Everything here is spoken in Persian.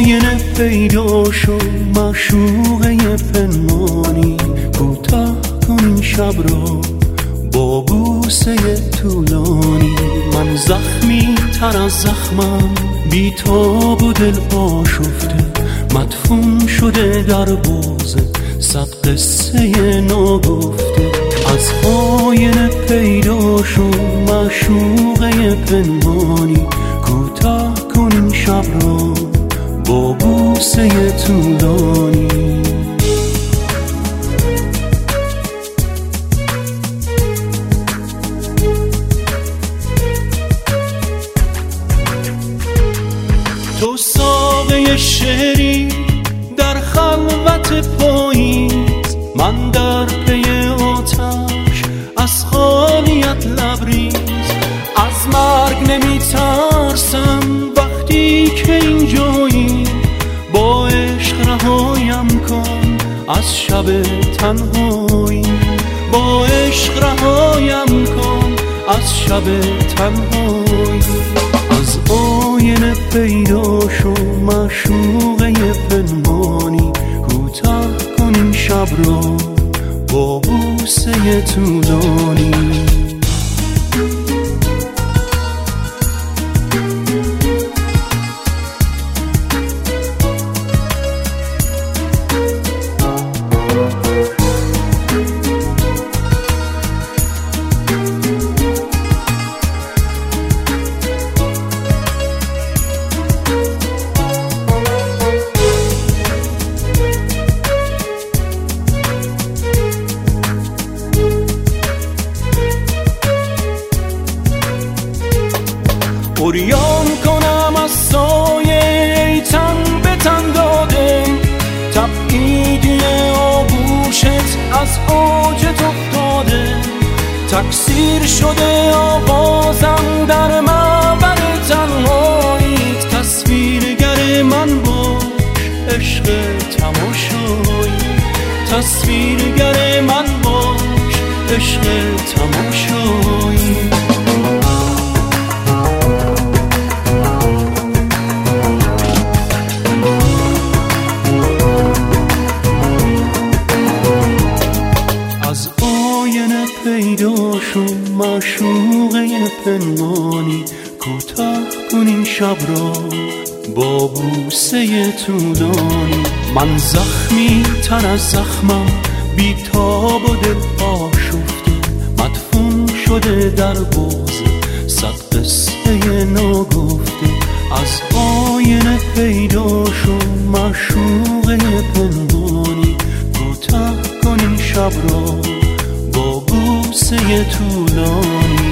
آینه پیدا شو معشوقه پنهانی، کوتاه کن این شب را با بوسه طولانی. من زخمی تر از زخمم، بی تاب و دل آشفته، مدفون شده در بوز صد قصه ناگفته. از آینه پیدا شو معشوقه پنهانی، کوتاه کن این شب را با بوسه طولانی. تو ساقه شعری در خلوت پاییز، من در پی آتش از خالیت لبریز. از مرگ نمی ترسم وقتی که اینجایی، با عشق رهایم کن از شب تنهایی. با عشق رهایم کن از شب تنهایی. از آینه پیدا شو معشوقه پنهانی، کوتاه کن این شب را با بوسه طولانی. عریان کنم از سایه ای تن به تن داده، تبعیدی آغوشت از اوجت افتاده. تکثیر شده آوازم در معبر تنهاییت، تصویرگر من باش عشق تماشایی. تصویرگر من باش عشق تماشایی. پیدا شو معشوقه پنهانی، کوتاه کن این شب را با بوسه طولانی. من زخمی تر از زخمم، بی تاب و دل آشفته، مدفون شده در بوز صد قصه ناگفته. از آینه پیدا شو معشوقه پنهانی، کوتاه کن این شب را با بوسه طولانی.